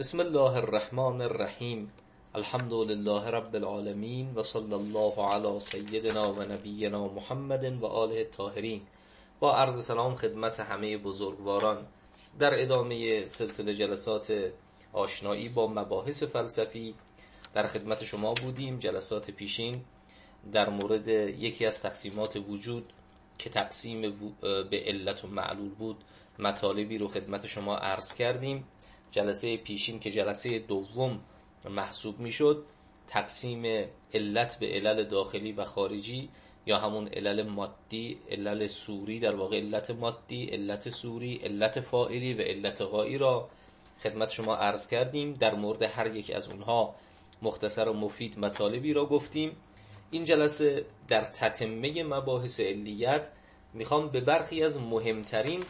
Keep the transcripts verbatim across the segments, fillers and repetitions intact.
بسم الله الرحمن الرحیم. الحمد لله رب العالمین و صلی الله علی سیدنا و نبینا محمد و آله الطاهرین. با عرض سلام خدمت همه بزرگواران در ادامه سلسله جلسات آشنایی با مباحث فلسفی در خدمت شما بودیم. جلسات پیشین در مورد یکی از تقسیمات وجود که تقسیم به علت و معلول بود مطالبی رو خدمت شما عرض کردیم. جلسه پیشین که جلسه دوم محسوب میشد، تقسیم علت به علل داخلی و خارجی یا همون علل مادی، علل صوری، در واقع علت مادی، علت صوری، علت فاعلی و علت غایی را خدمت شما عرض کردیم. در مورد هر یک از اونها مختصر و مفید مطالبی را گفتیم. این جلسه در تتمه مباحث علیت میخوام به برخی از مهمترین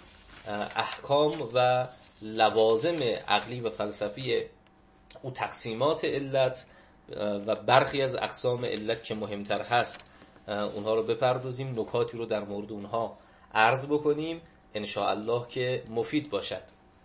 احکام و لوازم عقلی و فلسفی او تقسیمات علت و برخی از اقسام علت که مهمتر هست اونها رو بپردازیم، نکاتی رو در مورد اونها عرض بکنیم ان شاء الله که مفید باشد.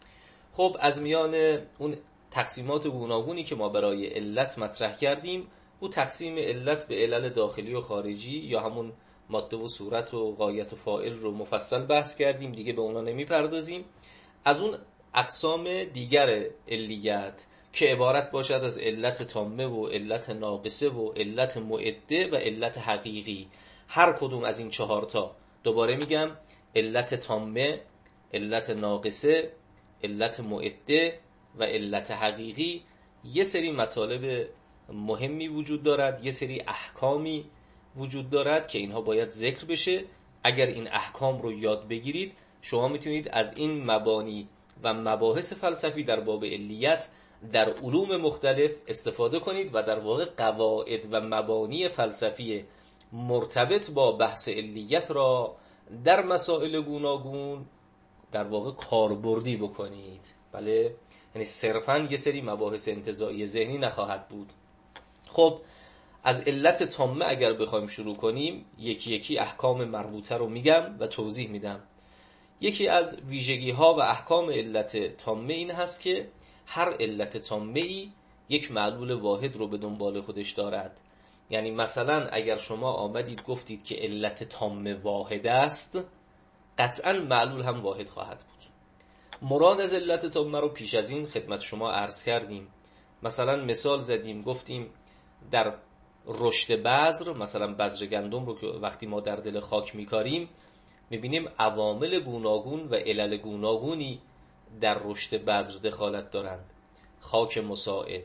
خب از میان اون تقسیمات گوناگونی که ما برای علت مطرح کردیم، او تقسیم علت به علل داخلی و خارجی یا همون ماده و صورت و غایت و فاعل رو مفصل بحث کردیم، دیگه به اونا نمیپردازیم. از اون اقسام دیگر علیت که عبارت باشد از علت تامه و علت ناقصه و علت معده و علت حقیقی، هر کدوم از این چهارتا، دوباره میگم، علت تامه، علت ناقصه، علت معده و علت حقیقی، یه سری مطالب مهمی وجود دارد، یه سری احکامی وجود دارد که اینها باید ذکر بشه. اگر این احکام رو یاد بگیرید شما میتونید از این مبانی و مباحث فلسفی در باب علیت در علوم مختلف استفاده کنید و در واقع قواعد و مبانی فلسفی مرتبط با بحث علیت را در مسائل گوناگون در واقع کاربردی بکنید. بله، یعنی صرفاً یه سری مباحث انتزاعی ذهنی نخواهد بود. خب از علت تامه اگر بخوایم شروع کنیم، یکی یکی احکام مربوطه رو میگم و توضیح میدم. یکی از ویژگی ها و احکام علت تامه این هست که هر علت تامه ای یک معلول واحد رو به دنبال خودش دارد. یعنی مثلا اگر شما آمدید گفتید که علت تامه واحد است، قطعا معلول هم واحد خواهد بود. مراد از علت تامه رو پیش از این خدمت شما عرض کردیم. مثلا مثال زدیم، گفتیم در رشد بذر، مثلا بذر گندم رو که وقتی ما در دل خاک میکاریم میبینیم عوامل گوناگون و علل گوناگونی در رشد بذر دخالت دارند. خاک مساعد،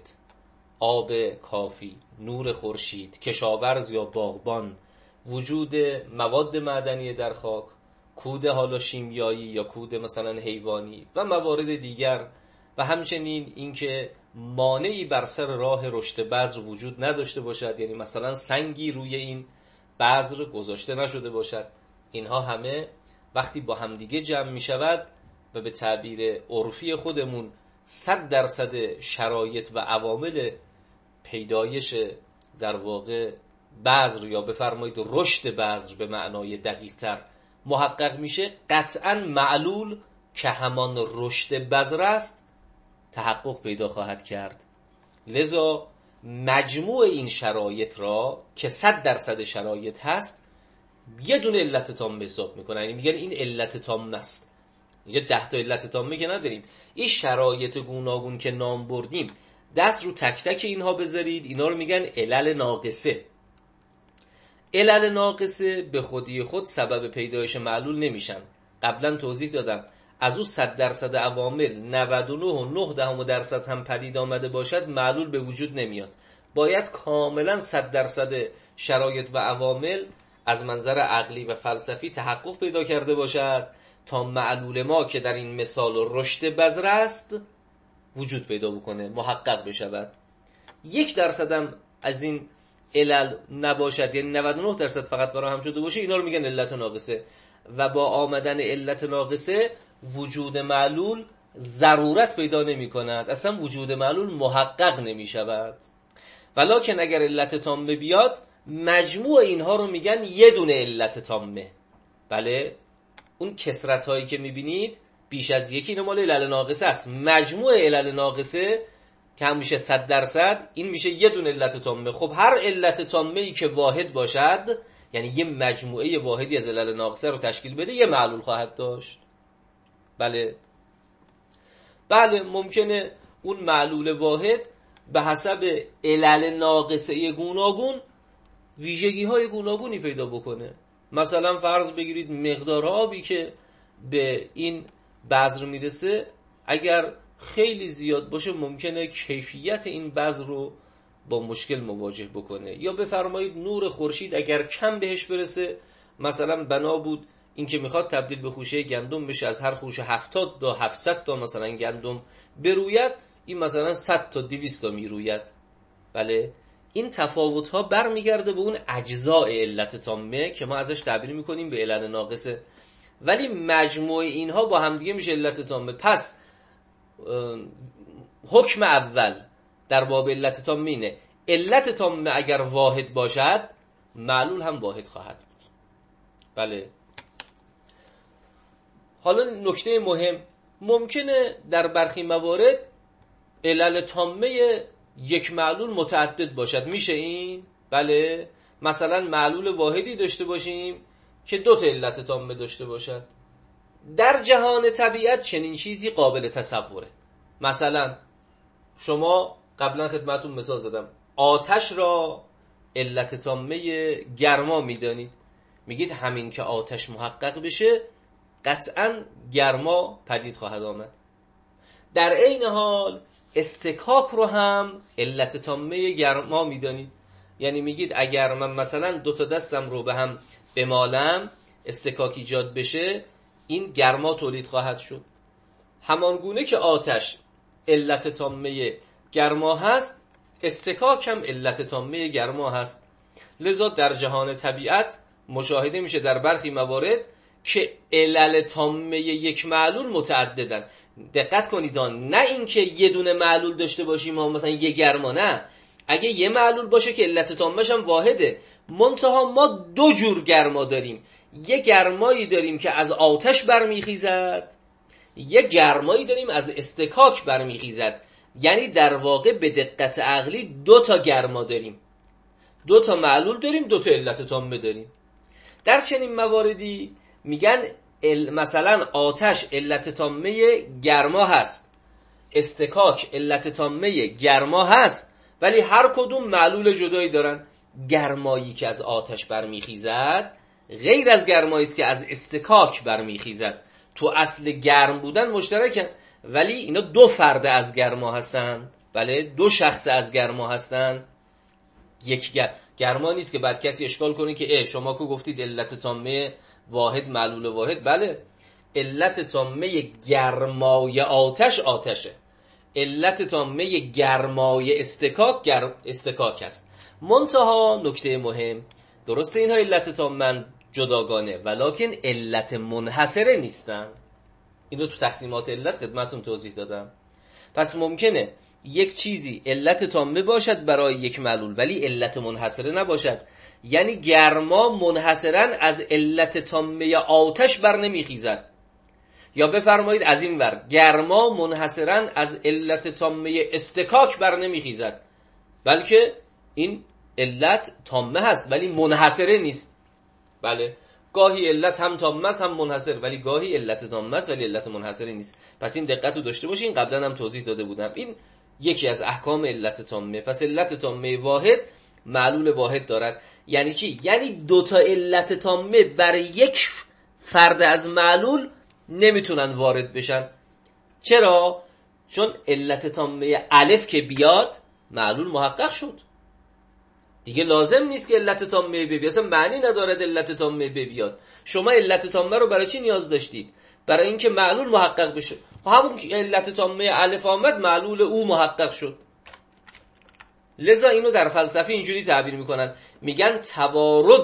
آب کافی، نور خورشید، کشاورز یا باغبان، وجود مواد معدنی در خاک، کود حالا شیمیایی یا کود مثلا حیوانی و موارد دیگر، و همچنین اینکه مانعی بر سر راه رشد بذر وجود نداشته باشد، یعنی مثلا سنگی روی این بذر گذاشته نشده باشد. اینها همه وقتی با همدیگه جمع می شود و به تعبیر عرفی خودمون صد درصد شرایط و عوامل پیدایش در واقع بذر یا بفرمایید رشد بذر به معنای دقیق تر محقق میشه، قطعا معلول که همان رشد بذر است تحقق پیدا خواهد کرد. لذا مجموع این شرایط را که صد درصد شرایط هست یه دونه علت تامه حساب میکنن، یعنی میگن این علت تامه است. اینجا ده تا علت تامه که نداریم. این شرایط گوناگون که نام بردیم دست رو تک تک اینها بذارید، اینا رو میگن علل ناقصه. علل ناقصه به خودی خود سبب پیدایش معلول نمیشن. قبلا توضیح دادم از او صد درصد عوامل نود و نه و نه دهم درصد هم پدید آمده باشد معلول به وجود نمیاد. باید کاملا صد درصد شرایط و عوامل از منظر عقلی و فلسفی تحقق پیدا کرده باشد تا معلول ما که در این مثال رشد بذر است وجود پیدا بکنه، محقق بشود. یک درصد هم از این علل نباشد، یعنی نود و نه درصد فقط فراهم شده باشه، اینا رو میگن علت ناقصه. و با آمدن علت ناقصه وجود معلول ضرورت پیدا نمی کند، اصلا وجود معلول محقق نمی شود. ولکن اگر علت تامه بیاد مجموع اینها رو میگن یه دونه علت تامه. بله، اون کسرت هایی که میبینید بیش از یکی، اینو مال علل ناقصه است. مجموع علل ناقصه که هم میشه صد درصد، این میشه یه دونه علت تامه. خب هر علت تامه ای که واحد باشد، یعنی یه مجموعه واحدی از علل ناقصه رو تشکیل بده، یه معلول خواهد داشت. بله بله ممکنه اون معلول واحد به حسب علل ناقصه گوناگون ویژگی های گوناگونی پیدا بکنه. مثلا فرض بگیرید مقدار آبی که به این بذر میرسه اگر خیلی زیاد باشه ممکنه کیفیت این بذر رو با مشکل مواجه بکنه. یا بفرمایید نور خورشید اگر کم بهش برسه، مثلا بنا بود این که میخواد تبدیل به خوشه گندم بشه، از هر خوشه هفتاد تا هفتصد تا مثلا گندم بروید، این مثلا صد تا دویست تا میروید. بله این تفاوت ها برمیگرده به اون اجزاء علت تامه که ما ازش تعبیر میکنیم به علت ناقصه، ولی مجموع اینها با همدیگه میشه علت تامه. پس حکم اول در باب علت تامه اینه علت تامه اگر واحد باشد معلول هم واحد خواهد بود. بله حالا نکته مهم، ممکنه در برخی موارد علل تامه یک معلول متعدد باشد. میشه این؟ بله مثلا معلول واحدی داشته باشیم که دو تا علت تامه داشته باشد. در جهان طبیعت چنین چیزی قابل تصوره. مثلا شما قبلا خدمتون مثال زدم، آتش را علت تامه گرما میدانید، میگید همین که آتش محقق بشه قطعاً گرما پدید خواهد آمد. در عین حال استکاک رو هم علت تامه گرما میدانید، یعنی میگید اگر من مثلا دو تا دستم رو به هم بمالم استکاک ایجاد بشه این گرما تولید خواهد شد. همان گونه که آتش علت تامه گرما هست، استکاک هم علت تامه گرما هست. لذا در جهان طبیعت مشاهده میشه در برخی موارد که علل تامه یک معلول متعددن. دقت کنید نه اینکه یه دونه معلول داشته باشیم ما مثلا یه گرما، نه، اگه یه معلول باشه که علت تامه‌ش هم واحده، منتها ما دو جور گرما داریم. یه گرمایی داریم که از آتش برمیخیزد، یه گرمایی داریم از استکاک برمیخیزد. یعنی در واقع به دقت عقلی دو تا گرما داریم، دو تا معلول داریم، دو تا علت تامه داریم. در چنین مواردی میگن مثلا آتش علت تامه گرما هست، استکاک علت تامه گرما هست، ولی هر کدوم معلول جدایی دارن. گرمایی که از آتش برمیخیزد غیر از گرمایی است که از استکاک برمیخیزد. تو اصل گرم بودن مشترکن، ولی اینا دو فرد از گرما هستن. بله دو شخص از گرما هستن. یک گر... گرما نیست که بعد کسی اشکال کنه که اه شما که گفتید علت تامه واحد معلول واحد. بله علت تامه گرمای آتش آتشه، علت تامه گرمای استکاک گر... استکاک است. منتها نکته مهم، درسته اینها علت تامه جداگانه ولکن علت منحصره نیستن. این رو تو تقسیمات علت خدمتون توضیح دادم. پس ممکنه یک چیزی علت تامه باشد برای یک معلول ولی علت منحصره نباشد. یعنی گرما منحصراً از علت تامه آتش بر نمیخیزد، یا بفرمایید از این ور گرما منحصراً از علت تامه استکاک بر نمیخیزد، بلکه این علت تامه هست ولی منحصره نیست. بله گاهی علت هم تامه است هم منحصر، ولی گاهی علت تامه است ولی علت منحصره نیست. پس این دقت رو داشته باشین، قبلا هم توضیح داده بودم. این یکی از احکام علت تامه. پس علت تامه واحد معلول واحد دارد. یعنی چی؟ یعنی دو تا علت تامه بر یک فرد از معلول نمیتونن وارد بشن. چرا؟ چون علت تامه الف که بیاد معلول محقق شد، دیگه لازم نیست که علت تامه ب بیاد. اصلا معنی ندارد علت تامه ب بیاد. شما علت تامه رو برای چی نیاز داشتید؟ برای اینکه معلول محقق بشه. همون که علت تامه الف آمد معلول او محقق شد. لذا اینو در فلسفه اینجوری تعبیر میکنن، میگن توارد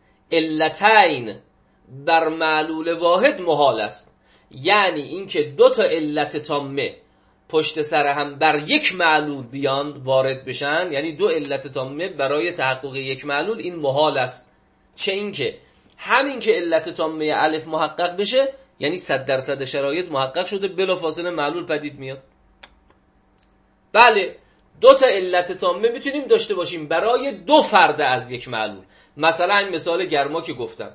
علتین بر معلول واحد محال است. یعنی اینکه دو تا علت تامه پشت سر هم بر یک معلول بیان وارد بشن، یعنی دو علت تامه برای تحقق یک معلول، این محال است. چه اینکه همین که علت تامه الف محقق بشه یعنی صد درصد شرایط محقق شده، بلافاصله معلول پدید میاد. بله دو تا علت تامه میتونیم داشته باشیم برای دو فرد از یک معلول. مثلا این مثال گرما که گفتم،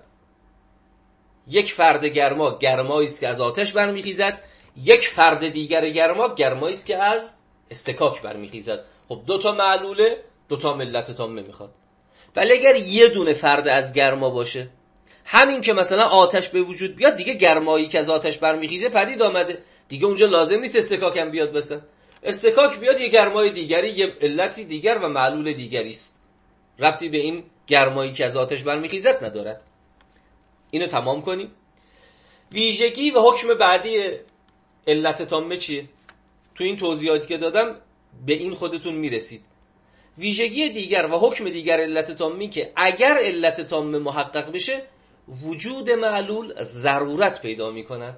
یک فرد گرما گرمایی است که از آتش برمیخیزد، یک فرد دیگر گرما گرمایی است که از استکاک برمیخیزد. خب دو تا معلوله، دو تا علت تامه میخواد. ولی اگر یه دونه فرد از گرما باشه، همین که مثلا آتش به وجود بیاد، دیگه گرمایی که از آتش برمیخیزه پدید آمده، دیگه اونجا لازم نیست استکاک هم بیاد. بسن استکاک بیاد، یه گرمای دیگری، یه علتی دیگر و معلول دیگری است، ربطی به این گرمایی که از آتش برمیخیزد ندارد. اینو تمام کنیم. ویژگی و حکم بعدی علت تامه چیه؟ تو این توضیحاتی که دادم به این خودتون میرسید. ویژگی دیگر و حکم دیگر علت تامه که اگر علت تامه محقق بشه، وجود معلول ضرورت پیدا میکند.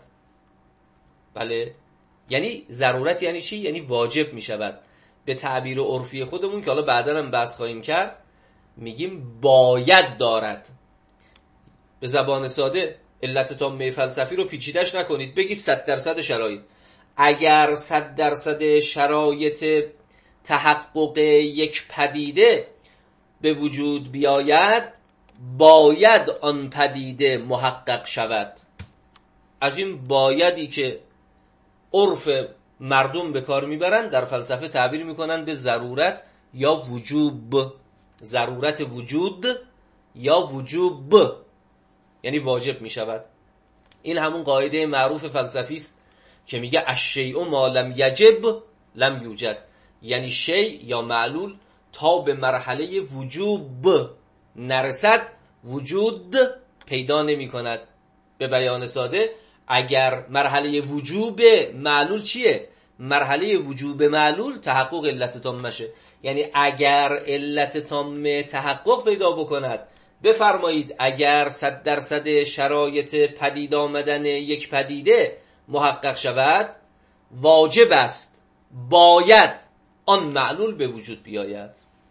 بله، یعنی ضرورت یعنی چی؟ یعنی واجب میشود. به تعبیر عرفی خودمون که حالا بعدا هم بحث خواهیم کرد، میگیم باید دارد. به زبان ساده علت تامه فلسفی رو پیچیدش نکنید، بگید صد درصد شرایط. اگر صد درصد شرایط تحقق یک پدیده به وجود بیاید، باید آن پدیده محقق شود. از این بایدی که عرف مردم به کار میبرن، در فلسفه تعبیر میکنن به ضرورت یا وجوب. ضرورت وجود یا وجوب، یعنی واجب میشود. این همون قاعده معروف فلسفی است که میگه الشیء ما لم یجب لم یوجد، یعنی شیء یا معلول تا به مرحله وجوب نرسد وجود پیدا نمی کند. به بیان ساده، اگر مرحله وجوب معلول چیه؟ مرحله وجوب معلول تحقق علت تامه شه. یعنی اگر علت تامه تحقق پیدا بکند، بفرمایید اگر صد درصد شرایط پدید آمدن یک پدیده محقق شود، واجب است، باید آن معلول به وجود بیاید.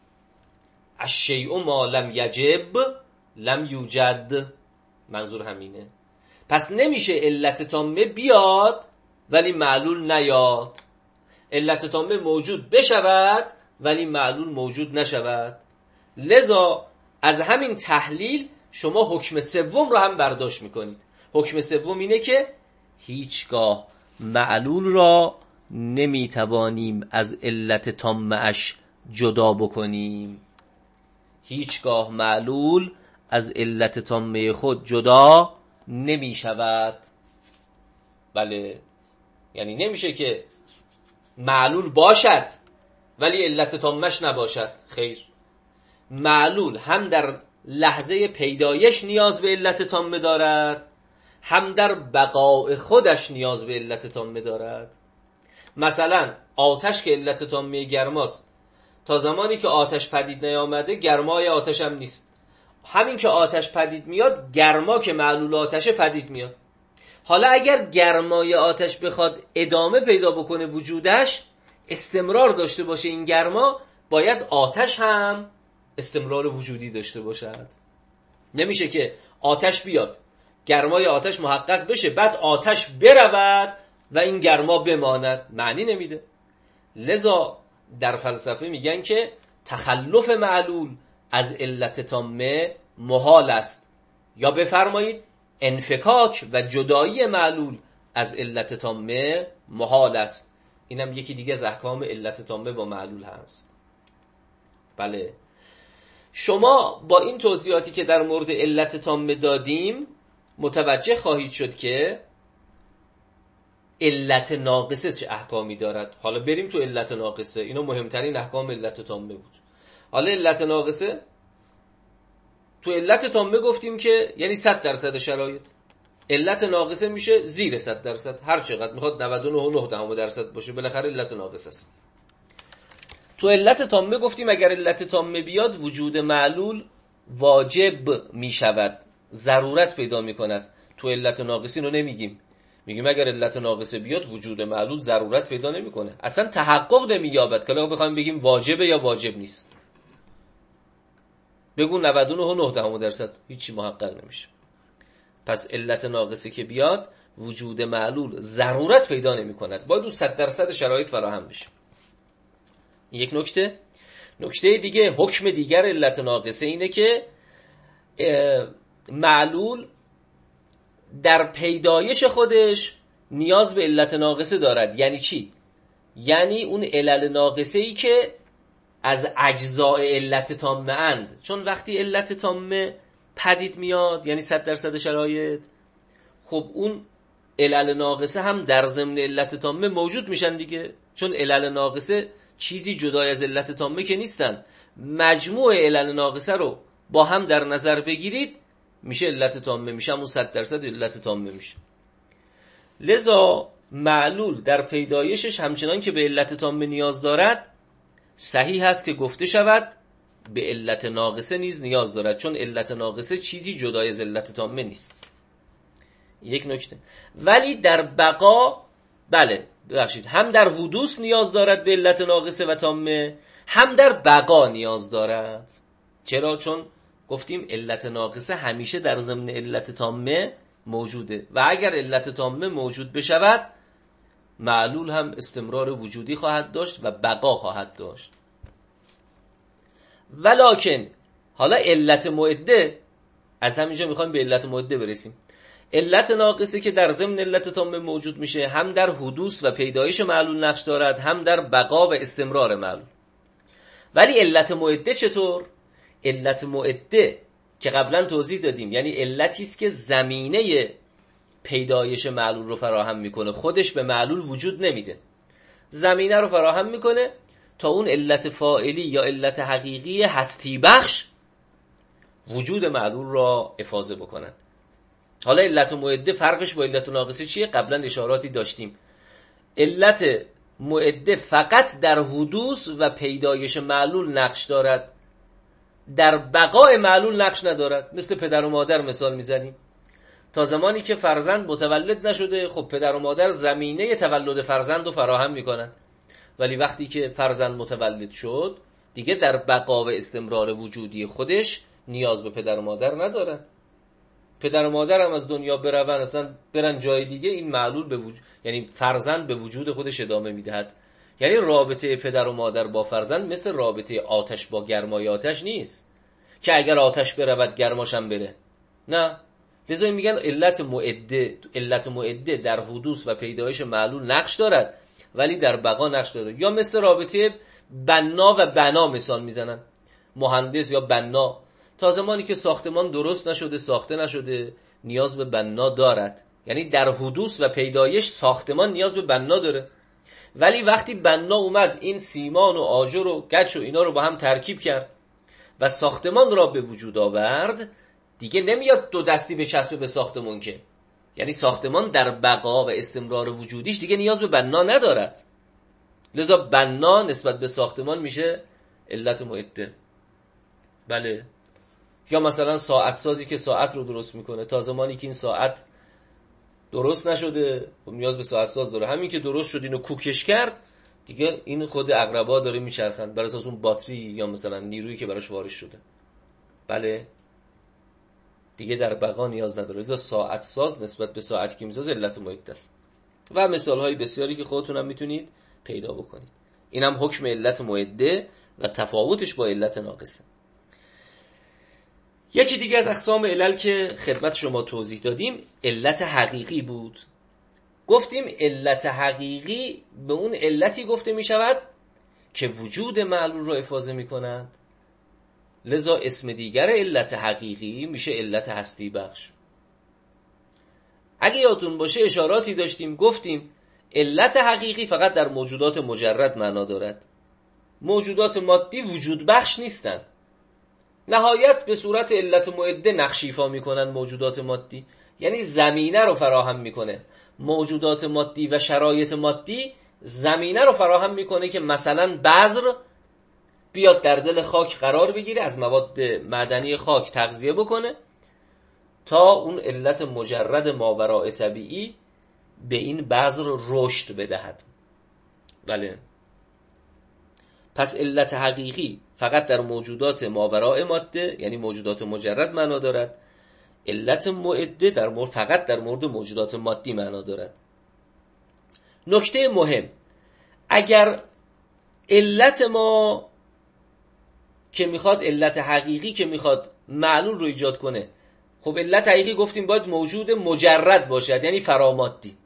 الشیء ما لم یجب لم یوجد، منظور همینه. پس نمیشه علت تامه بیاد ولی معلول نیاد، علت تامه موجود بشود ولی معلول موجود نشود. لذا از همین تحلیل شما حکم سوم رو هم برداشت میکنید. حکم سوم اینه که هیچگاه معلول را نمیتوانیم از علت تامه اش جدا بکنیم. هیچگاه معلول از علت تامه خود جدا نمی شود. بله، یعنی نمیشه که معلول باشد ولی علت تامش نباشد. خیر، معلول هم در لحظه پیدایش نیاز به علت تامه دارد، هم در بقاء خودش نیاز به علت تامه دارد. مثلا آتش که علت تامه گرماست، تا زمانی که آتش پدید نیامده گرمای آتش هم نیست. همین که آتش پدید میاد، گرما که معلول آتش پدید میاد. حالا اگر گرمای آتش بخواد ادامه پیدا بکنه، وجودش استمرار داشته باشه، این گرما، باید آتش هم استمرار وجودی داشته باشد. نمیشه که آتش بیاد، گرمای آتش محقق بشه، بعد آتش برود و این گرما بماند، معنی نمیده. لذا در فلسفه میگن که تخلف معلول از علت تامه محال است، یا بفرمایید انفکاک و جدایی معلول از علت تامه محال است. اینم یکی دیگه از احکام علت تامه با معلول هست. بله، شما با این توضیحاتی که در مورد علت تامه دادیم متوجه خواهید شد که علت ناقصه چه احکامی دارد. حالا بریم تو علت ناقصه. اینا مهمترین احکام علت تامه بود. حالا علت ناقصه، تو علت تامه گفتیم که یعنی صد درصد شرایط. علت ناقصه میشه زیر صد درصد، هر چقدر میخواد نود و نه و نه دهم درصد باشه، بالاخره علت ناقصه است. تو علت تامه گفتیم اگر علت تامه بیاد، وجود معلول واجب میشود، ضرورت پیدا میکند. تو علت ناقصی رو نمیگیم، میگیم اگر علت ناقصه بیاد، وجود معلول ضرورت پیدا نمیکنه، اصلا تحقق نمییابد. که الان بخوایم بگیم واجبه یا واجب نیست، بگو نود و نه و نه دهم درصد، هیچی محقق نمیشه. پس علت ناقصه که بیاد، وجود معلول ضرورت پیدا نمی کند، باید اون صد درصد شرایط فراهم بشه. یک نکته. نکته دیگه، حکم دیگر علت ناقصه اینه که معلول در پیدایش خودش نیاز به علت ناقصه دارد. یعنی چی؟ یعنی اون علل ناقصه ای که از اجزاء علت تامه اند، چون وقتی علت تامه پدید میاد یعنی صد درصد شرایط، خب اون علل ناقصه هم در ضمن علت تامه موجود میشن دیگه، چون علل ناقصه چیزی جدای از علت تامه که نیستن. مجموع علل ناقصه رو با هم در نظر بگیرید میشه علت تامه، میشه همون صد درصد علت تامه میشه. لذا معلول در پیدایشش همچنان که به علت تامه نیاز دارد، صحیح هست که گفته شود به علت ناقصه نیز نیاز دارد، چون علت ناقصه چیزی جدای از علت تامه نیست. یک نکته. ولی در بقا، بله ببخشید، هم در حدوث نیاز دارد به علت ناقصه و تامه، هم در بقا نیاز دارد. چرا؟ چون گفتیم علت ناقصه همیشه در ضمن علت تامه موجوده و اگر علت تامه موجود بشود معلول هم استمرار وجودی خواهد داشت و بقا خواهد داشت. ولکن حالا علت معده، از همینجا میخوایم به علت معده برسیم. علت ناقصه که در ضمن علت تامه موجود میشه، هم در حدوث و پیدایش معلول نقش دارد، هم در بقا و استمرار معلول. ولی علت معده چطور؟ علت معده که قبلا توضیح دادیم یعنی علتی است که زمینه پیدایش معلول رو فراهم میکنه، خودش به معلول وجود نمیده، زمینه رو فراهم میکنه تا اون علت فاعلی یا علت حقیقی هستی بخش وجود معلول را افاضه بکنن. حالا علت معده فرقش با علت ناقصه چیه؟ قبلا اشاراتی داشتیم. علت معده فقط در حدوث و پیدایش معلول نقش دارد، در بقای معلول نقش ندارد. مثل پدر و مادر مثال میزنیم. تا زمانی که فرزند متولد نشده، خب پدر و مادر زمینه تولد فرزند رو فراهم میکنن، ولی وقتی که فرزند متولد شد دیگه در بقا و استمرار وجودی خودش نیاز به پدر و مادر ندارن. پدر و مادر هم از دنیا برون، اصلا برن جای دیگه، این معلول به وجود، یعنی فرزند به وجود خودش ادامه میدهد. یعنی رابطه پدر و مادر با فرزند مثل رابطه آتش با گرمای آتش نیست که اگر آتش برود گرماش هم بره، نه. لذا میگن علت معده، علت معده در حدوث و پیدایش معلول نقش دارد ولی در بقا نقش دارد. یا مثل رابطه بنا و بنا مثال میزنن. مهندس یا بنا تا زمانی که ساختمان درست نشده، ساخته نشده، نیاز به بنا دارد، یعنی در حدوث و پیدایش ساختمان نیاز به بنا داره. ولی وقتی بنا اومد این سیمان و آجر و گچ و اینا رو با هم ترکیب کرد و ساختمان را به وجود آورد، دیگه نمیاد دو دستی به چسب به ساختمان که، یعنی ساختمان در بقا و استمرار وجودیش دیگه نیاز به بنا ندارد. لذا بنا نسبت به ساختمان میشه علت معده. بله. یا مثلا ساعت سازی که ساعت رو درست میکنه، تا زمانی که این ساعت درست نشده و نیاز به ساعت ساز داره، همین که درست شد اینو کوکش کرد دیگه این خود اقربا داره میچرخن بر اساس اون باتری یا مثلا نیرویی که براش وارد شده. بله، دیگه در بقا نیاز نداره. لذا ساعت ساز نسبت به ساعت که میساز علت معده است. و مثال های بسیاری که خودتون هم میتونید پیدا بکنید. این هم حکم علت معده و تفاوتش با علت ناقصه. یکی دیگه از اقسام علل که خدمت شما توضیح دادیم علت حقیقی بود. گفتیم علت حقیقی به اون علتی گفته می شود که وجود معلول رو افاضه می کند. لذا اسم دیگر علت حقیقی میشه علت هستی بخش. اگه یادتون باشه اشاراتی داشتیم، گفتیم علت حقیقی فقط در موجودات مجرد معنا دارد. موجودات مادی وجود بخش نیستن. نهایت به صورت علت معده نقش ایفا میکنن موجودات مادی، یعنی زمینه رو فراهم میکنه. موجودات مادی و شرایط مادی زمینه رو فراهم میکنه که مثلا بذر بیاد در دل خاک قرار بگیره، از مواد معدنی خاک تغذیه بکنه تا اون علت مجرد ماوراء طبیعی به این بذر رشد بدهد. بله. پس علت حقیقی فقط در موجودات ماوراء ماده، یعنی موجودات مجرد معنا دارد. علت معده در مورد فقط در مورد موجودات مادی معنا دارد. نکته مهم، اگر علت ما که میخواد علت حقیقی که میخواد معلول رو ایجاد کنه، خب علت حقیقی گفتیم باید موجود مجرد باشد، یعنی فرامادی.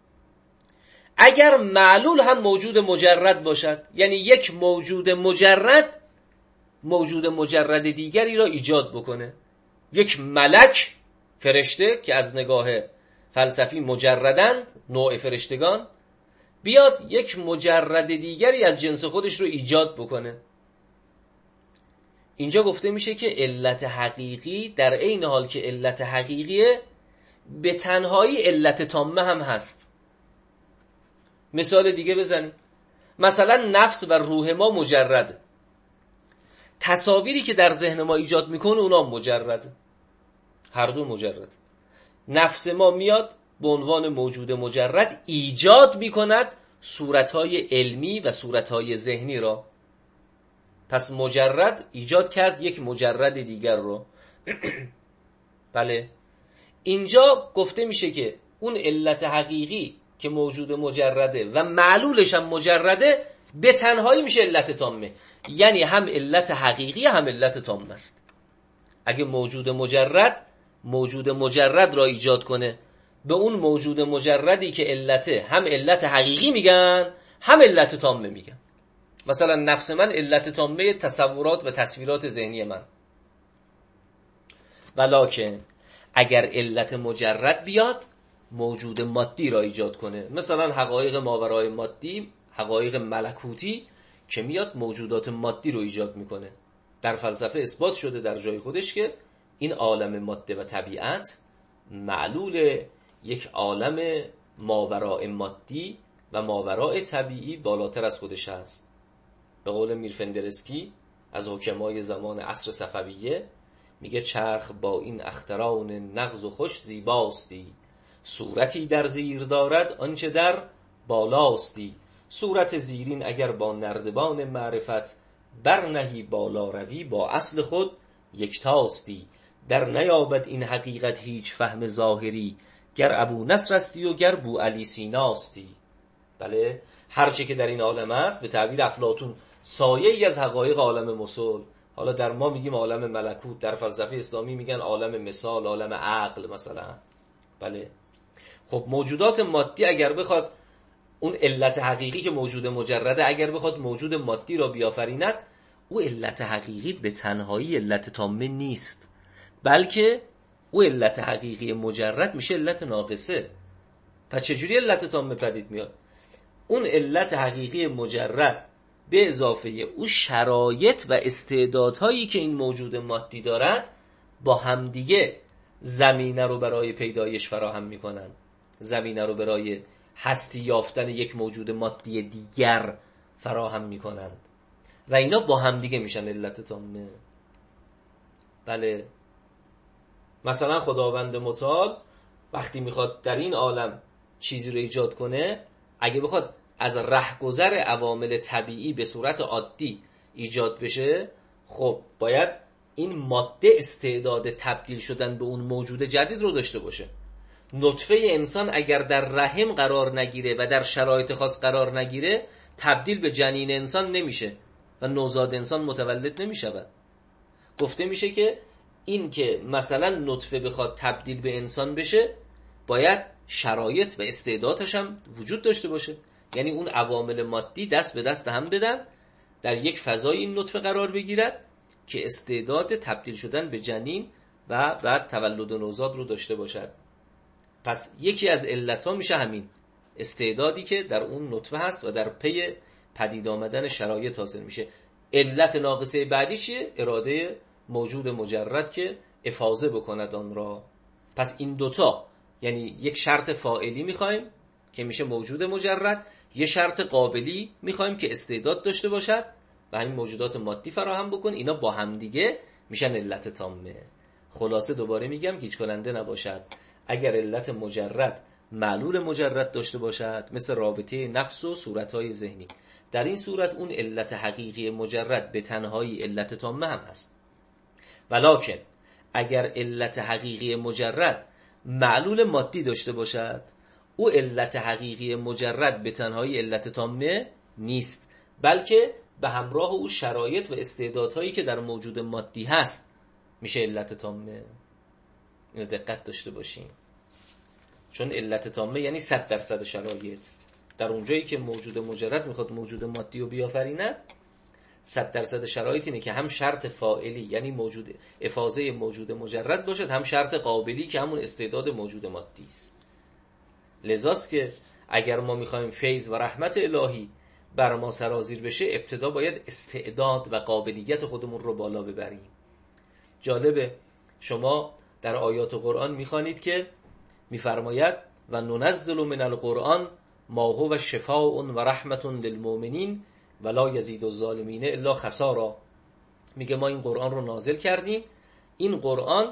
اگر معلول هم موجود مجرد باشد، یعنی یک موجود مجرد موجود مجرد دیگری را ایجاد بکنه، یک ملک، فرشته که از نگاه فلسفی مجردند، نوع فرشتگان، بیاد یک مجرد دیگری از جنس خودش رو ایجاد بکنه. اینجا گفته میشه که علت حقیقی در عین حال که علت حقیقیه، به تنهایی علت تامه هم هست. مثال دیگه بزنیم. مثلا نفس و روح ما مجرده، تصاویری که در ذهن ما ایجاد میکنه اونا مجرده، هر دو مجرد. نفس ما میاد به عنوان موجود مجرد ایجاد میکند صورتهای علمی و صورتهای ذهنی را. پس مجرد ایجاد کرد یک مجرد دیگر رو. بله، اینجا گفته میشه که اون علت حقیقی که موجود مجرده و معلولش هم مجرده، به تنهایی میشه علت تامه، یعنی هم علت حقیقی هم علت تامه است. اگه موجود مجرد موجود مجرد را ایجاد کنه، به اون موجود مجردی که علته هم علت حقیقی میگن هم علت تامه میگن. مثلا نفس من علت تامه تصورات و تصویرات ذهنی من. ولکن اگر علت مجرد بیاد موجود مادی را ایجاد کنه، مثلا حقایق ماورای مادی، حقایق ملکوتی که میاد موجودات مادی رو ایجاد میکنه. در فلسفه اثبات شده در جای خودش که این عالم ماده و طبیعت معلول یک عالم ماورای مادی و ماورای طبیعی بالاتر از خودش هست. به قول میر فندرسکی از حکمای زمان عصر صفویه میگه چرخ با این اختران نغز و خوش زیباستی، صورتی در زیر دارد آنچه در بالاستی، صورت زیرین اگر با نردبان معرفت، برنهی بالا روی با اصل خود یکتاستی، در نیابد این حقیقت هیچ فهم ظاهری، گر ابو نصر استی و گر بو علی سیناستی. بله، هرچه که در این عالم است به تعبیر افلاطون سایه ای از حقایق عالم مسل. حالا در ما میگیم عالم ملکوت، در فلسفه اسلامی میگن عالم مثال، عالم عقل مثلا. بله، خب موجودات مادی اگر بخواد اون علت حقیقی که موجود مجرده، اگر بخواد موجود مادی را بیافریند، او علت حقیقی به تنهایی علت تامه نیست، بلکه او علت حقیقی مجرد میشه علت ناقصه. پس چجوری علت تامه پدید میاد؟ اون علت حقیقی مجرد به اضافه او شرایط و استعدادهایی که این موجود مادی دارد با همدیگه زمینه رو برای پیدایش فراهم میکنن، زمینه رو برای هستی یافتن یک موجود مادی دیگر فراهم میکنند و اینا با همدیگه میشن علت تامه. بله، مثلا خداوند متعال وقتی میخواد در این عالم چیزی رو ایجاد کنه، اگه بخواد از رهگذر عوامل طبیعی به صورت عادی ایجاد بشه، خب باید این ماده استعداد تبدیل شدن به اون موجود جدید رو داشته باشه. نطفه انسان اگر در رحم قرار نگیره و در شرایط خاص قرار نگیره، تبدیل به جنین انسان نمیشه و نوزاد انسان متولد نمیشود. گفته میشه که این که مثلا نطفه بخواد تبدیل به انسان بشه، باید شرایط و استعدادش هم وجود داشته باشه، یعنی اون عوامل مادی دست به دست هم بدن، در یک فضای این نطفه قرار بگیرد که استعداد تبدیل شدن به جنین و بعد تولد نوزاد رو داشته باشد. پس یکی از علتها میشه همین استعدادی که در اون نطفه هست و در پی پدید آمدن شرایط حاصل میشه. علت ناقصه بعدی چیه؟ اراده موجود مجرد که افاضه بکند آن را. پس این دوتا، یعنی یک شرط فاعلی میخوایم که میشه موجود مجرد، یه شرط قابلی میخوایم که استعداد داشته باشد و همین موجودات مادی فراهم بکن، اینا با هم دیگه میشن علت تامه. خلاصه دوباره میگم گیج کننده نباشد. اگر علت مجرد معلول مجرد داشته باشد، مثل رابطه نفس و صورتهای ذهنی، در این صورت اون علت حقیقی مجرد به تنهایی علت تامه هم هست. ولکن اگر علت حقیقی مجرد معلول مادی داشته باشد، او علت حقیقی مجرد به تنهایی علت تامه نیست، بلکه به همراه او شرایط و استعدادهایی که در موجود مادی هست میشه علت تامه. اینو دقت داشته باشیم، چون علت تامه یعنی صد درصد شرایط. در اونجایی که موجود مجرد میخواد موجود مادی رو بیافریند، صد درصد شرایط اینه که هم شرط فاعلی یعنی موجود افاضه موجود مجرد باشد، هم شرط قابلی که همون استعداد موجود مادی است. لذاست که اگر ما میخوایم فیض و رحمت الهی بر ما سرازیر بشه، ابتدا باید استعداد و قابلیت خودمون رو بالا ببریم. جالبه شما در آیات قرآن میخوانید که میفرماید و ننزل من القرآن ما هو شفاء و رحمت للمؤمنین ولا یزید الظالمین الا خسارا. میگه ما این قرآن رو نازل کردیم، این قرآن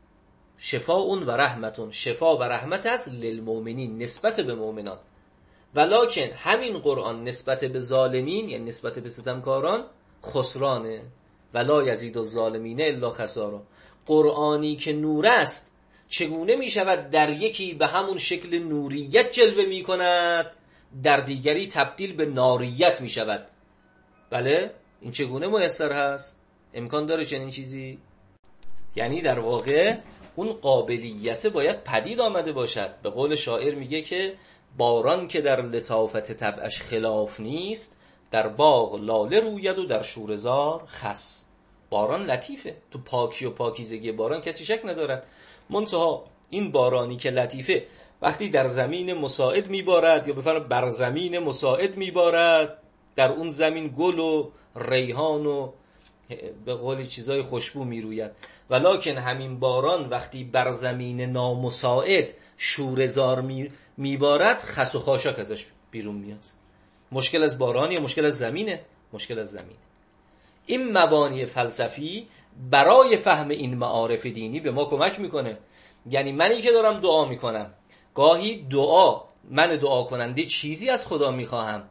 شفاء و رحمت، شفا و رحمت است للمؤمنین، نسبت به مؤمنان، ولکن همین قرآن نسبت به ظالمین یعنی نسبت به ستمکاران خسرانه. ولا یزید الظالمین الا خسارا. قرآنی که نور است چگونه می شود در یکی به همون شکل نوریت جلوه می کند، در دیگری تبدیل به ناریت می شود؟ بله، این چگونه میسر هست؟ امکان داره چنین چیزی؟ یعنی در واقع اون قابلیت باید پدید آمده باشد. به قول شاعر میگه که باران که در لطافت طبعش خلاف نیست، در باغ لاله روید و در شورزار خس. باران لطیفه، تو پاکی و پاکیزگی باران کسی شک ندارد، منتها این بارانی که لطیفه وقتی در زمین مساعد میبارد یا بفرمایید بر زمین مساعد میبارد، در اون زمین گل و ریحان و به قول چیزای خوشبو میروید، ولکن همین باران وقتی بر زمین نامساعد شورزار میبارد، خس و خاشاک ازش بیرون میاد. مشکل از باران یا مشکل از زمینه؟ مشکل از زمینه. این مبانی فلسفی برای فهم این معارف دینی به ما کمک میکنه. یعنی منی که دارم دعا میکنم، گاهی دعا من دعا کننده چیزی از خدا میخواهم،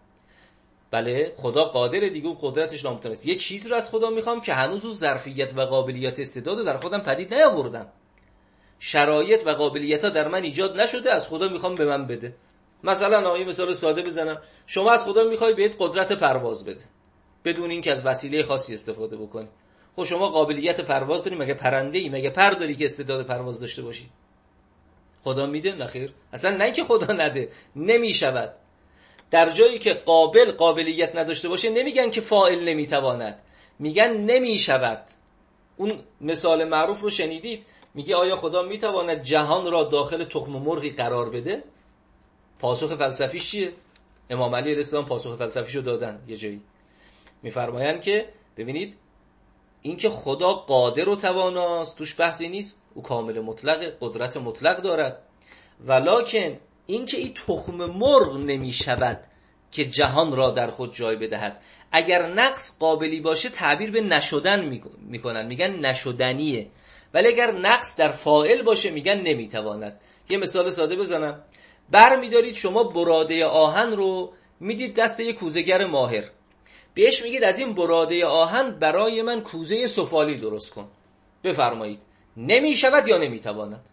بله خدا قادر دیگه و قدرتش نامتناست، یه چیز رو از خدا میخوام که هنوز اون ظرفیت و قابلیت استعداد رو در خودم پدید نیاوردم، شرایط و قابلیت ها در من ایجاد نشده، از خدا میخوام به من بده. مثلا آیه مثال ساده بزنم، شما از خدا میخوای بهت قدرت پرواز بده بدون اینکه از وسیله خاصی استفاده بکنی. خب شما قابلیت پرواز داری؟ مگه پرنده ای؟ مگه پر داری که استعداد پرواز داشته باشی؟ خدا میده؟ نخیر، اصلا نه که خدا نده، نمیشود. در جایی که قابل قابلیت نداشته باشه نمیگن که فاعل نمیتواند، میگن نمیشود. اون مثال معروف رو شنیدید، میگه آیا خدا میتواند جهان را داخل تخم مرغی قرار بده؟ پاسخ فلسفیش چیه؟ امام علی علیه السلام پاسخ فلسفیشو دادن یه جایی، میفرمایند که ببینید این که خدا قادر و تواناست توش بحثی نیست، او کامل مطلق قدرت مطلق دارد، ولکن این که این تخم مرغ نمی شود که جهان را در خود جای بدهد. اگر نقص قابلی باشه تعبیر به نشدن میکنن، میگن نشدنیه، ولی اگر نقص در فاعل باشه میگن نمیتواند. یه مثال ساده بزنم، بر میدارید شما براده آهن رو میدید دست یک کوزه‌گر ماهر، بهش میگید از این براده آهن برای من کوزه سفالی درست کن، بفرمایید، نمیشود یا نمیتواند؟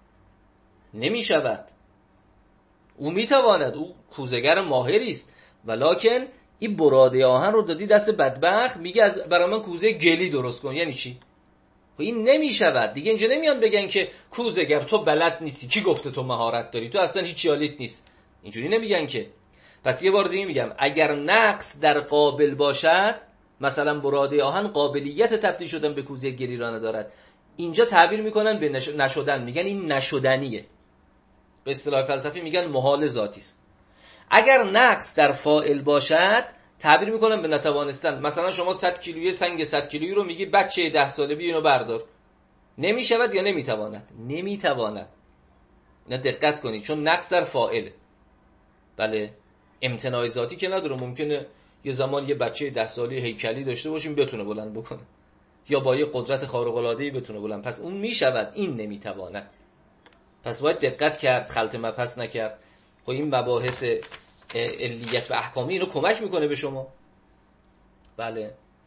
نمیشود. او میتواند، او کوزه‌گر ماهری است، ولکن این براده آهن رو دادی دست بدبخت، میگه از برای من کوزه گلی درست کن. یعنی چی؟ این نمیشود دیگه. اینجا نمیان بگن که کوزه‌گر تو بلد نیستی، کی گفته تو مهارت داری، تو اصلا هیچ چالیت نیست، اینجوری نمیگن که. پس یه بار دیگه میگم، اگر نقص در قابل باشد، مثلا براده آهن قابلیت تبدیل شدن به کوزه گلی را ندارد، اینجا تعبیر میکنن به نش... نشدن، میگن این نشدنیه، به اصطلاح فلسفی میگن محال ذاتی است. اگر نقص در فاعل باشد تعبیر میکنن به نتوانستن. مثلا شما صد کیلویی سنگ صد کیلویی رو میگی بچه ده ساله بیا اینو بردار، نمیشود یا نمیتواند؟ نمیتواند. اینا دقت کنید، چون نقص در فاعل. بله امتناع ذاتی که نداره، ممکنه یه زمان یه بچه ده ساله هیکلی داشته باشیم بتونه بلند بکنه، یا با یه قدرت خارق العاده ای بتونه بلند، پس اون میشود، این نمیتواند. پس باید دقت کرد، خلط مبحث نکرد. خب این مباحث علیت و احکامی اینو کمک میکنه به شما. بله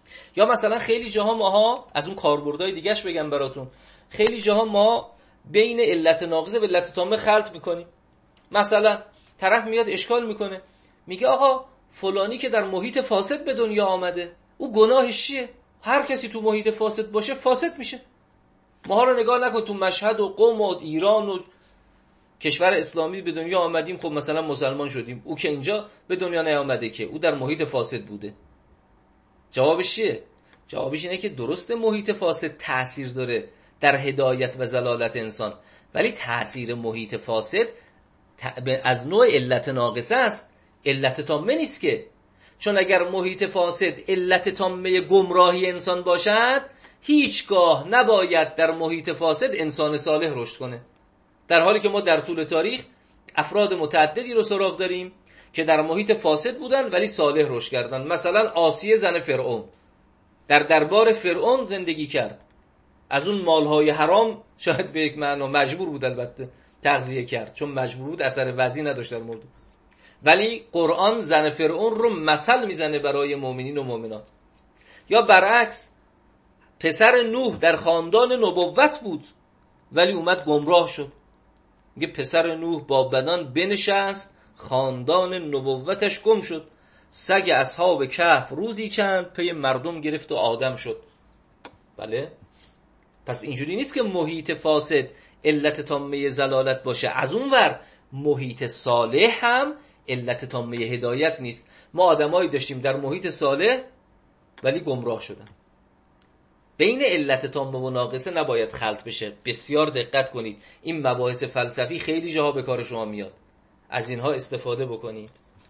یا مثلا خیلی جاها ماها از اون کاربردهای دیگه‌اش بگم براتون، خیلی جاها ما بین علت ناقصه و علت تامه خلط میکنیم. مثلا طرف میاد اشکال میکنه، میگه آقا فلانی که در محیط فاسد به دنیا آمده، او گناهش چیه؟ هر کسی تو محیط فاسد باشه فاسد میشه. ما رو نگاه نکن، تو مشهد و قم و ایران و کشور اسلامی به دنیا آمدیم، خب مثلا مسلمان شدیم، او که اینجا به دنیا نیامده که، او در محیط فاسد بوده. جوابش چیه؟ جوابش اینه که درست محیط فاسد تأثیر داره در هدایت و زلالت انسان، ولی تأثیر محیط فاسد از نوع علت ناقصه است، علت تامه نیست که. چون اگر محیط فاسد علت تامه گمراهی انسان باشد، هیچگاه نباید در محیط فاسد انسان صالح رشد کنه. در حالی که ما در طول تاریخ افراد متعددی رو سراغ داریم که در محیط فاسد بودن ولی صالح رشد کردن. مثلا آسیه زن فرعون در دربار فرعون زندگی کرد، از اون مالهای حرام شاید به یک معنا مجبور بود البته تغذیه کرد، چون مجبور بود، اثر وضعی نداشت در مورد. ولی قرآن زن فرعون رو مثل میزنه برای مؤمنین و مؤمنات. یا برعکس پسر نوح در خاندان نبوت بود ولی اومد گمراه شد. میگه پسر نوح با بدان بنشست، خاندان نبوتش گم شد. سگ اصحاب کهف روزی چند پی مردم گرفت و آدم شد. بله، پس اینجوری نیست که محیط فاسد علت تامه زلالت باشه. از اون ور محیط صالح هم علت تامه هدایت نیست. ما آدمایی داشتیم در محیط صالح ولی گمراه شدن. بین علت تامه و ناقصه نباید خلط بشه. بسیار دقت کنید، این مباحث فلسفی خیلی جاها به کار شما میاد، از اینها استفاده بکنید.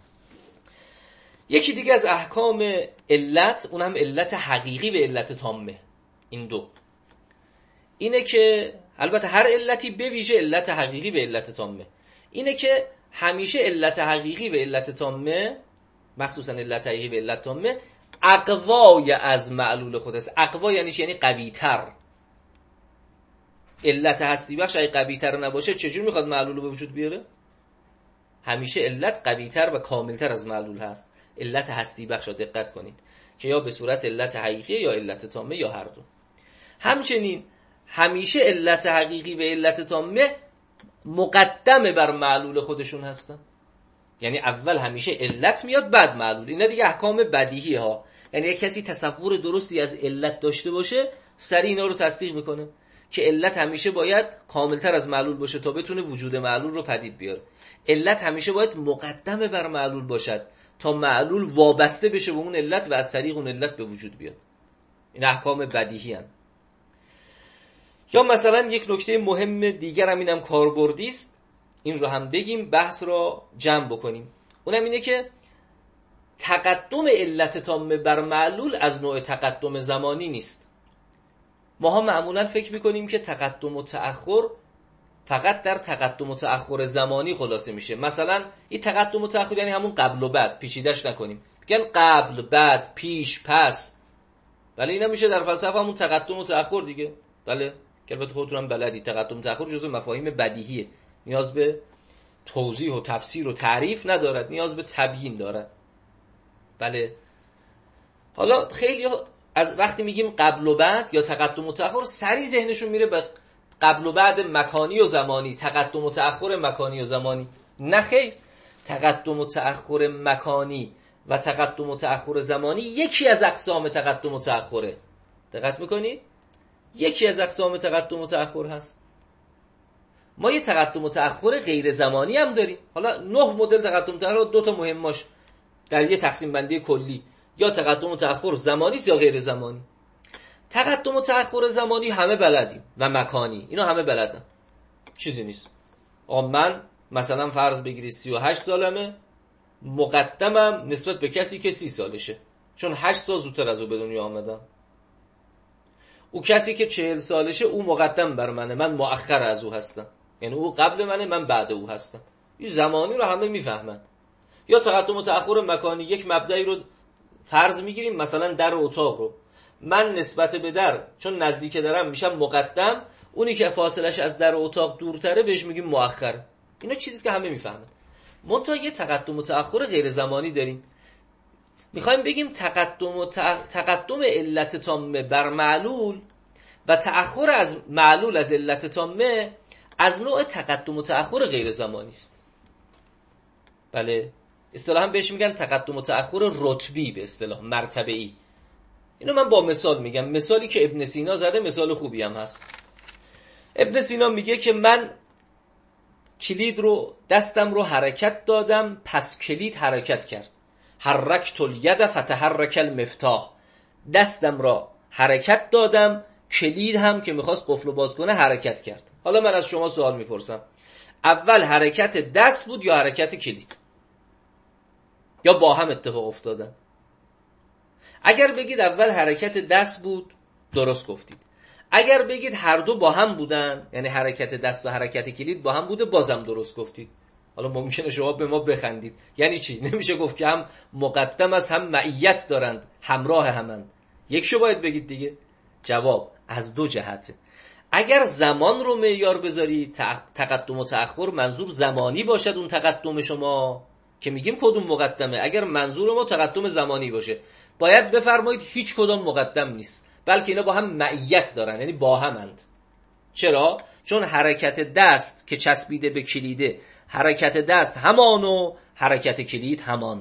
یکی دیگه از احکام علت، اون هم علت حقیقی و علت تامه، این دو اینه که البته هر علتی به ویژه علت حقیقی و علت تامه، اینه که همیشه علت حقیقی و علت تامه، مخصوصا علت حقیقی و علت تامه، اقوای از معلول خود است. اقوا یعنی چی؟ یعنی قوی تر. علت هستی بخش اگه قوی تر نباشه چجور میخواد معلول رو به وجود بیاره؟ همیشه علت قوی تر و کامل تر از معلول هست. علت هستی بخش، دقت کنید که یا به صورت علت حقیقی یا علت تامه یا هر دو. همچنین همیشه علت حقیقی و علت تامه مقدمه بر معلول خودشون هستن. یعنی اول همیشه علت میاد بعد معلول. اینا دیگه احکام بدیهی ها. یعنی یک کسی تصور درستی از علت داشته باشه سریع اینا رو تصدیق میکنه که علت همیشه باید کاملتر از معلول باشه تا بتونه وجود معلول رو پدید بیاره. علت همیشه باید مقدمه بر معلول باشد تا معلول وابسته بشه به اون علت و از طریق اون علت به وجود بیاد. این احکام بدیهی هستند. یا مثلا یک نکته مهم دیگر هم اینم کاربردی است، این رو هم بگیم بحث را جمع بکنیم. اونم اینه که تقدم علت تامه بر معلول از نوع تقدم زمانی نیست. ماها معمولا فکر میکنیم که تقدم و تأخر فقط در تقدم و تأخر زمانی خلاصه میشه. مثلا این تقدم و تأخر یعنی همون قبل و بعد، پیچیده‌اش نکنیم، میگن قبل، بعد، پیش، پس. ولی اینا میشه در فلسفه همون تقدم و تأخر دیگه. بله، که البته خودتون هم بلدی تقدم و تأخر جزو مفاهیم بدیهیه، نیاز به توضیح و تفسیر و تعریف ندارد، نیاز به تبیین دارد. بله. حالا خیلی از وقتی میگیم قبل و بعد یا تقدم و تأخر سریع ذهنشون میره به قبل و بعد مکانی و زمانی، تقدم و تأخر مکانی و زمانی. نه خیر، تقدم و تأخر مکانی و تقدم و تأخر زمانی یکی از اقسام تقدم و تأخره. دقت میکنید؟ یکی از اقسام تقدم و تأخر هست. ما یه تقدم و تأخر غیر زمانی هم داریم. حالا نه مدل تقدم و تأخر، دو تا مهماش در یه تقسیم بندی کلی، یا تقدم و تأخر زمانی یا غیر زمانی. تقدم و تأخر زمانی همه بلدیم و مکانی، اینا همه بلدن، چیزی نیست. آقا من مثلا فرض بگیری سی و هشت سالمه، مقدمم نسبت به کسی که سی سالشه، چون هشت سال زودتر از او به دنیا آمدم. او کسی که چهل سالشه او مقدم بر منه، من مؤخر از او هستم. یعنی او قبل منه، من بعد او هستم. این زمانی رو همه میفهمن. یا تقدم و تأخر مکانی، یک مبدأی رو فرض میگیریم، مثلا در اتاق رو من نسبت به در چون نزدیک درم میشم مقدم، اونی که فاصلش از در اتاق دورتره بهش میگیم مؤخر. اینا چیزیه که همه میفهمن. منتها یه تقدم و تأخر غیر زمانی داریم. میخوایم بگیم تقدم و تقدم علت تامه بر معلول و تأخر از معلول از علت تامه از نوع تقدم و تأخر غیر زمانی است. بله، اصطلاحاً بهش میگن تقدم و تأخر رتبی، به اصطلاح مرتبه‌ای. اینو من با مثال میگم، مثالی که ابن سینا زده مثال خوبی هم هست. ابن سینا میگه که من کلید رو دستم رو حرکت دادم، پس کلید حرکت کرد. حرکت الید فتحرک المفتاح، دستم را حرکت دادم، کلید هم که میخواست قفل باز کنه حرکت کرد. حالا من از شما سوال میپرسم، اول حرکت دست بود یا حرکت کلید؟ یا با هم اتفاق افتادن؟ اگر بگید اول حرکت دست بود، درست گفتید. اگر بگید هر دو با هم بودن، یعنی حرکت دست و حرکت کلید با هم بوده، بازم درست گفتید. حالا ممکنه شما به ما بخندید. یعنی چی؟ نمیشه گفت که هم مقدم است هم معیت دارند، همراه همند. یک شو باید بگید دیگه. جواب از دو جهته. اگر زمان رو معیار بذاری، تقدم و تأخر منظور زمانی باشد اون تقدم شما که میگیم کدوم مقدمه. اگر منظور ما تقدم زمانی باشه، باید بفرمایید هیچ کدوم مقدم نیست، بلکه اینا با هم معیت دارن، یعنی با همند. چرا؟ چون حرکت دست که چسبیده به کلیده، حرکت دست همان و حرکت کلید همان،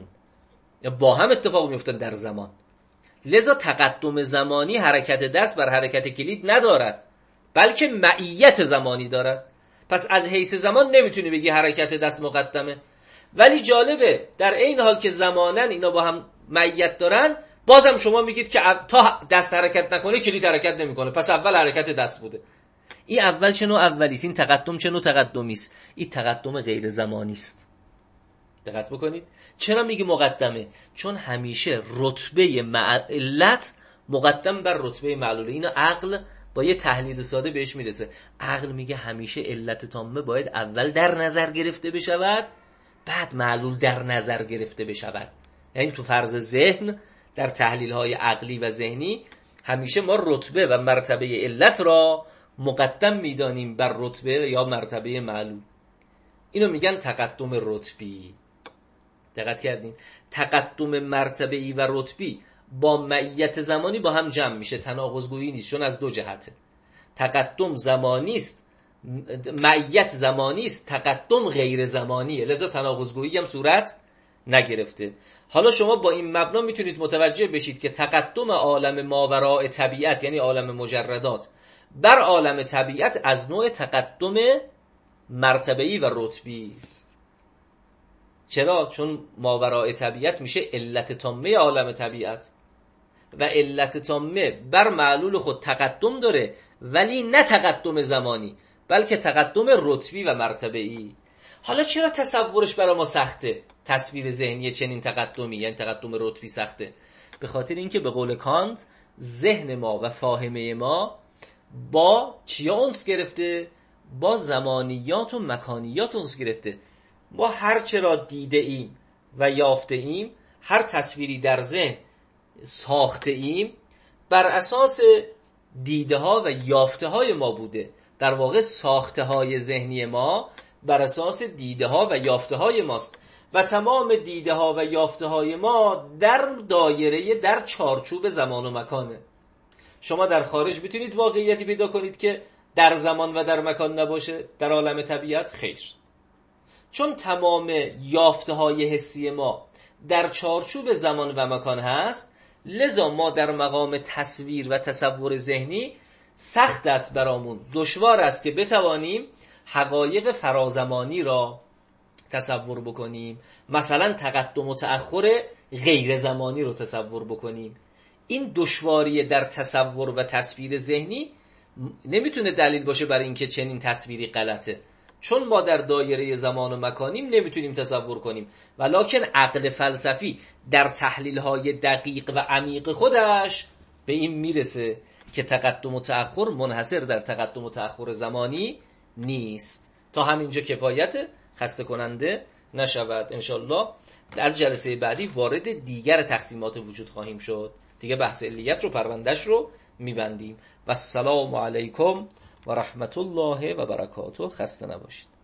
با هم اتفاق میفتن در زمان. لذا تقدم زمانی حرکت دست بر حرکت کلید ندارد، بلکه معیت زمانی دارد. پس از حیث زمان نمیتونی بگی حرکت دست مقدمه. ولی جالبه در این حال که زمانن اینا با هم معیت دارن، بازم شما میگید که تا دست حرکت نکنه کلید حرکت نمیکنه، پس اول حرکت دست بوده. این اول چه نوع اولیست؟ این تقدم چه نوع تقدمیست؟ این تقدم غیر زمانیست. دقت بکنید. چرا میگی مقدمه؟ چون همیشه رتبه علت مقدم بر رتبه معلوله. اینا عقل با یه تحلیل ساده بهش میرسه. عقل میگه همیشه علت تامه باید اول در نظر گرفته بشود، بعد معلول در نظر گرفته بشود. یعنی تو فرض ذهن، در تحلیل های عقلی و ذهنی، همیشه ما رتبه و مرتبه علت را مقدم میدانیم بر رتبه یا مرتبه معلول. اینو میگن تقدم رتبی. دقت کردین؟ تقدم مرتبه‌ای و رتبی با معیت زمانی با هم جمع میشه، تناقض‌گویی نیست، چون از دو جهته. تقدم زمانی است، معیت زمانی است، تقدم غیر زمانیه، لذا تناقض‌گویی هم صورت نگرفته. حالا شما با این مبنا میتونید متوجه بشید که تقدم عالم ماوراء طبیعت، یعنی عالم مجردات، بر عالم طبیعت از نوع تقدم مرتبه‌ای و رتبی است. چرا؟ چون ماوراء طبیعت میشه علت تامه عالم طبیعت و علت تامه بر معلول خود تقدم داره، ولی نه تقدم زمانی، بلکه تقدم رتبی و مرتبه‌ای. حالا چرا تصورش برای ما سخته؟ تصویر ذهنی چنین تقدمی، یعنی تقدم رتبی، سخته. به خاطر اینکه به قول کانت ذهن ما و فاهمه ما با چیا انس گرفته؟ با زمانیات و مکانیات انس گرفته. ما هر چرا دیده ایم و یافته ایم، هر تصویری در ذهن ساخته ایم، بر اساس دیده ها و یافته های ما بوده. در واقع ساخته های ذهنی ما بر اساس دیده ها و یافته های ماست و تمام دیده ها و یافته های ما در دایره، در چارچوب زمان و مکانه. شما در خارج میتونید واقعیتی پیدا کنید که در زمان و در مکان نباشه؟ در عالم طبیعت خیر. چون تمام یافته های حسی ما در چارچوب زمان و مکان هست، لذا ما در مقام تصویر و تصور ذهنی سخت است برامون، دشوار است که بتوانیم حقایق فرازمانی را تصور بکنیم. مثلا تقدم و تأخر غیر زمانی رو تصور بکنیم. این دشواری در تصور و تصویر ذهنی نمیتونه دلیل باشه برای اینکه چنین تصویری غلطه، چون ما در دایره زمان و مکانیم نمیتونیم تصور کنیم. ولکن عقل فلسفی در تحلیل‌های دقیق و عمیق خودش به این میرسه که تقدم و تأخر منحصر در تقدم و تأخر زمانی نیست. تا همینجا کفایت، خسته کننده نشود. انشالله از جلسه بعدی وارد دیگر تقسیمات وجود خواهیم شد. دیگه بحث علیت رو، پروندهش رو میبندیم. و السلام علیکم و رحمت الله و برکاته. خسته نباشید.